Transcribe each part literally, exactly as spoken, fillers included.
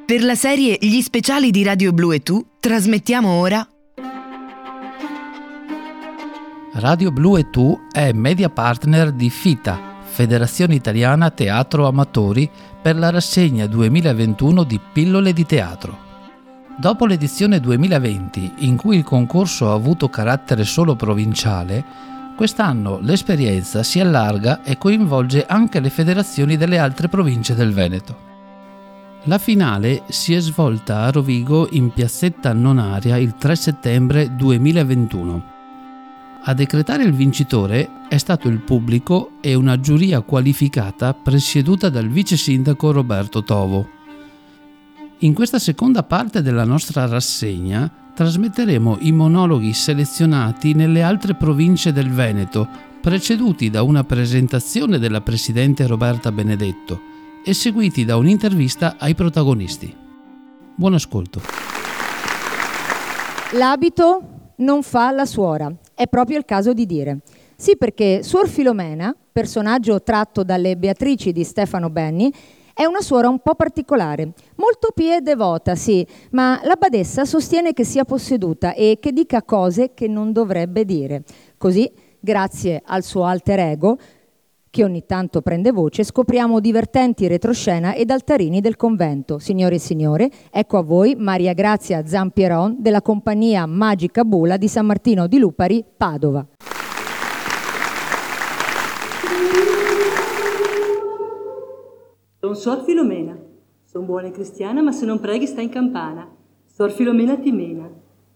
Per la serie Gli speciali di Radio Blu e Tu trasmettiamo ora Radio Blu e Tu è media partner di FITA, Federazione Italiana Teatro Amatori, per la rassegna duemilaventuno di Pillole di Teatro. Dopo l'edizione duemilaventi, in cui il concorso ha avuto carattere solo provinciale, quest'anno l'esperienza si allarga e coinvolge anche le federazioni delle altre province del Veneto. La finale si è svolta a Rovigo in piazzetta Nonaria il tre settembre duemilaventuno. A decretare il vincitore è stato il pubblico e una giuria qualificata presieduta dal vice sindaco Roberto Tovo. In questa seconda parte della nostra rassegna trasmetteremo i monologhi selezionati nelle altre province del Veneto, preceduti da una presentazione della presidente Roberta Benedetto e seguiti da un'intervista ai protagonisti. Buon ascolto. L'abito non fa la suora, è proprio il caso di dire. Sì, perché Suor Filomena, personaggio tratto dalle Beatrici di Stefano Benni, è una suora un po' particolare, molto pia e devota, sì, ma la badessa sostiene che sia posseduta e che dica cose che non dovrebbe dire. Così, grazie al suo alter ego, che ogni tanto prende voce, scopriamo divertenti retroscena ed altarini del convento. Signore e signore, ecco a voi Maria Grazia Zampieron della compagnia Magica Bula di San Martino di Lupari, Padova. Sono Suor Filomena, sono buona cristiana, ma se non preghi sta in campana. Suor Filomena ti mena.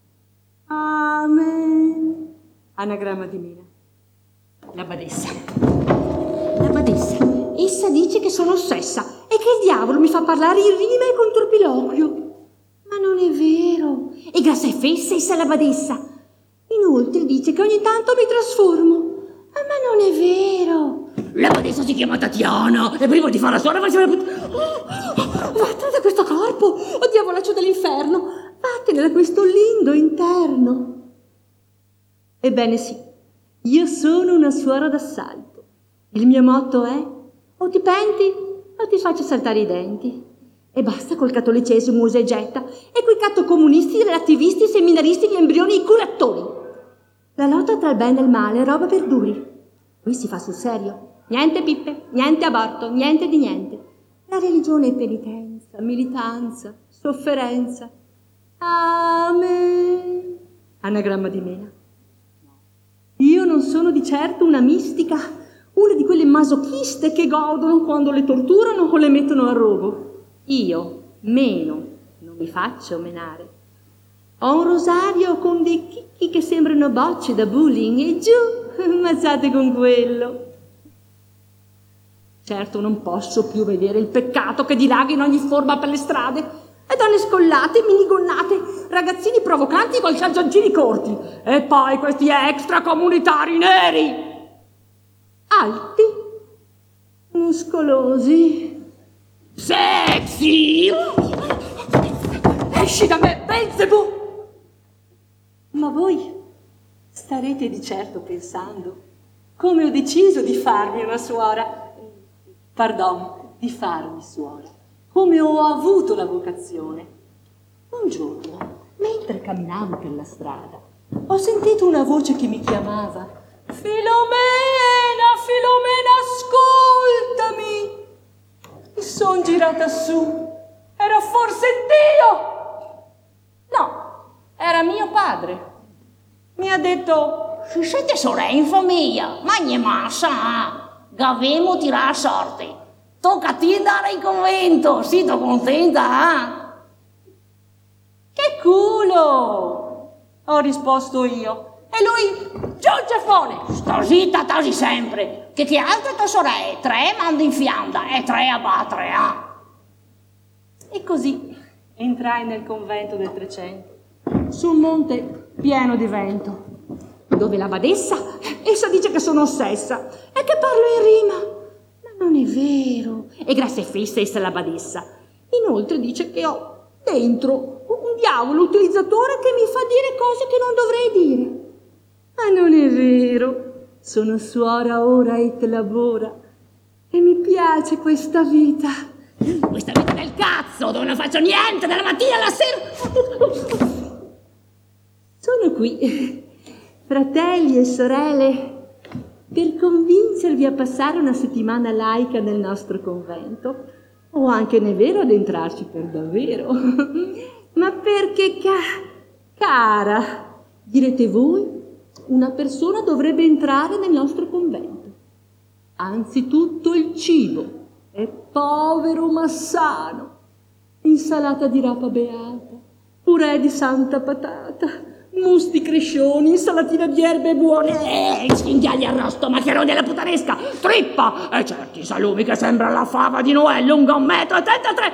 Amen. Anagramma di mena. La badessa. La badessa, essa dice che sono ossessa e che il diavolo mi fa parlare in rima e con turpiloquio. Ma non è vero. E grassa e fessa, essa è la badessa. Inoltre dice che ogni tanto mi trasformo. Ah, ma non è vero. La badessa si chiama Tatiana e prima di fare la suora faceva... Oh, oh, vattene da questo corpo, oh diavolaccio dell'inferno, vattene da questo lindo interno. Ebbene sì, io sono una suora d'assalto. Il mio motto è: o ti penti o ti faccio saltare i denti. E basta col cattolicesimo usa e getta e quei cattocomunisti, i relativisti, i seminaristi, gli embrioni, i curatori. La lotta tra il bene e il male è roba per duri. Qui si fa sul serio. Niente pippe, niente aborto, niente di niente. La religione è penitenza, militanza, sofferenza. Amen. Anagramma di mena. Io non sono di certo una mistica, una di quelle masochiste che godono quando le torturano o le mettono a rogo. Io, meno, non mi faccio menare. Ho un rosario con dei chicchi che sembrano bocce da bullying e giù, ammazzate con quello. Certo non posso più vedere il peccato che dilaga in ogni forma per le strade. E donne scollate, minigonnate, ragazzini provocanti con i calzoncini corti. E poi questi extracomunitari neri. Alti, muscolosi, sexy. Esci da me, Belzebù! Ma voi starete di certo pensando come ho deciso di farmi una suora. Pardon, di farmi suora. Come ho avuto la vocazione. Un giorno, mentre camminavo per la strada, ho sentito una voce che mi chiamava. Filomena, Filomena, ascoltami! Mi son girata su. Era forse Dio? No, era mio padre. Mi ha detto: Se siete sorelle in famiglia, ma ne massa, gavemo tirare a sorte. Tocca a te andare in convento, sì, tô contenta, eh? Che culo! Ho risposto io. E lui, giù il ceffone! Sto zitta, tasi sempre, che che altre tua sorelle, tre mando in fianda e tre a battere, eh? E così entrai nel convento del Trecento, sul monte pieno di vento, dove la badessa, essa dice che sono ossessa e che parlo in rima. Ma non è vero. E grassa e fessa, essa è la badessa. Inoltre dice che ho dentro un diavolo utilizzatore che mi fa dire cose che non dovrei dire. Ma non è vero. Sono suora ora et labora e mi piace questa vita. Questa vita del cazzo! pazzo, dove non faccio niente dalla mattina alla sera. Sono qui, fratelli e sorelle, per convincervi a passare una settimana laica nel nostro convento, o anche ne vero ad entrarci per davvero. Ma perché, ca- cara, direte voi, una persona dovrebbe entrare nel nostro convento? Anzitutto il cibo è povero ma sano. Insalata di rapa beata, purè di santa patata, mousse di crescioni, insalatina di erbe buone, eh, cinghiali arrosto, maccheroni alla puttanesca, trippa e certi salumi che sembra la fava di Noè, lunga un metro e trentatré.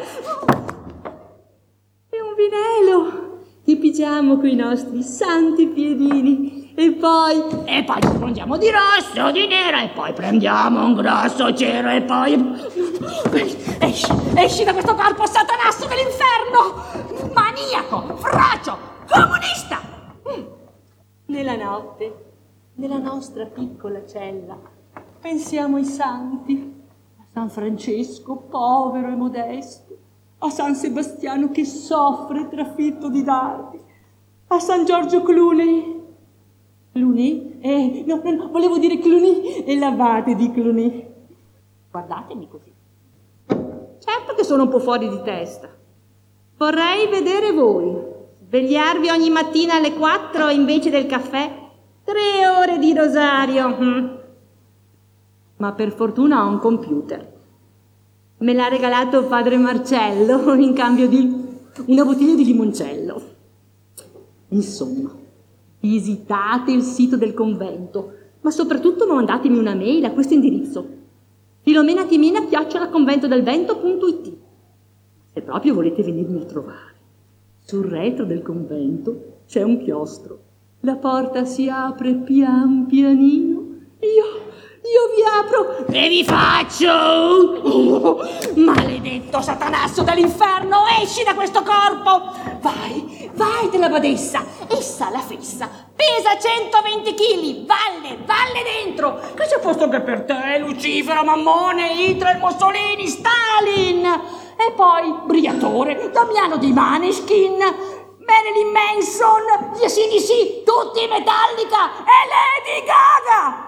E un vinello che pigiamo coi nostri santi piedini. E poi, e poi ci prendiamo di rosso, di nero, e poi prendiamo un grosso cero, e poi... Esci, esci da questo corpo satanasso dell'inferno! Maniaco, frocio, comunista! Nella notte, nella nostra piccola cella, pensiamo ai santi, a San Francesco, povero e modesto, a San Sebastiano che soffre trafitto di dardi, a San Giorgio Cluny, Cluny? Eh, no, no, no, volevo dire Cluny, e l'abate di Cluny. Guardatemi così. Certo che sono un po' fuori di testa. Vorrei vedere voi. Svegliarvi ogni mattina alle quattro invece del caffè. Tre ore di rosario. Mm. Ma per fortuna ho un computer. Me l'ha regalato padre Marcello in cambio di una bottiglia di limoncello. Insomma, visitate il sito del convento, ma soprattutto mandatemi una mail a questo indirizzo: filomenatimina chiocciola conventodelvento punto it. Se proprio volete venirmi a trovare, sul retro del convento c'è un chiostro. La porta si apre pian pianino. Io, io vi apro e vi faccio... Oh, maledetto satanasso dell'inferno, esci da questo corpo! Vai, vai della badessa, essa la fessa, pesa centoventi chili, valle, valle dentro! Che c'è posto che per te, Lucifero, Mammone, Hitler, Mussolini, Stalin! E poi Briatore, Damiano di Maneskin, Marilyn Manson, gli A C D C, tutti Metallica e Lady Gaga!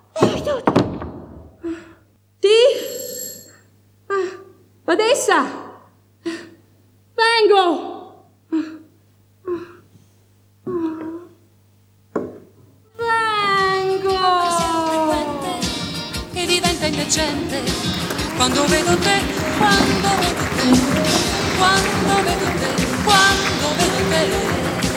Sì? Ah, badessa! Vengo! Vengo! E diventa indecente quando vedo te, quando vedo te, quando vedo te, quando vedo te.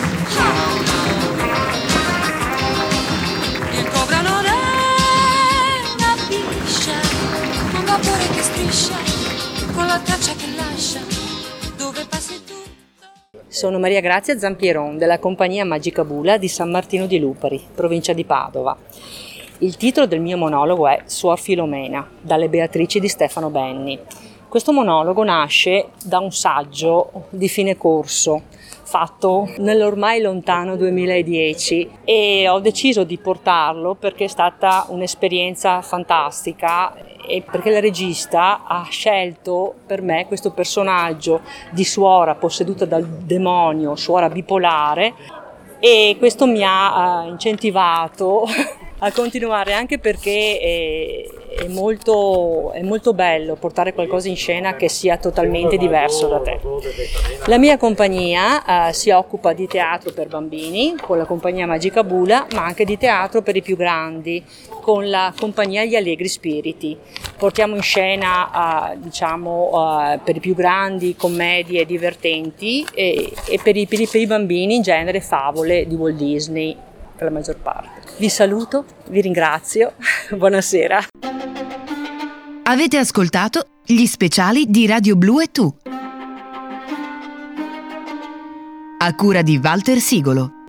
Il cobra non è una biscia, un vapore che striscia con la traccia che lascia dove passi tutto. Sono Maria Grazia Zampieron della compagnia Magica Bula di San Martino di Lupari, provincia di Padova. Il titolo del mio monologo è Suor Filomena, dalle Beatrici di Stefano Benni. Questo monologo nasce da un saggio di fine corso fatto nell'ormai lontano duemiladieci e ho deciso di portarlo perché è stata un'esperienza fantastica e perché la regista ha scelto per me questo personaggio di suora posseduta dal demonio, suora bipolare, e questo mi ha uh, incentivato a continuare, anche perché è, è, molto, è molto bello portare qualcosa in scena che sia totalmente diverso da te. La mia compagnia uh, si occupa di teatro per bambini con la compagnia Magica Bula, ma anche di teatro per i più grandi con la compagnia Gli Allegri Spiriti. Portiamo in scena uh, diciamo uh, per i più grandi commedie divertenti e, e per, i, per, i, per i bambini in genere favole di Walt Disney per la maggior parte. Vi saluto, vi ringrazio, buonasera. Avete ascoltato gli speciali di Radio Blu e Tu, a cura di Walter Sigolo.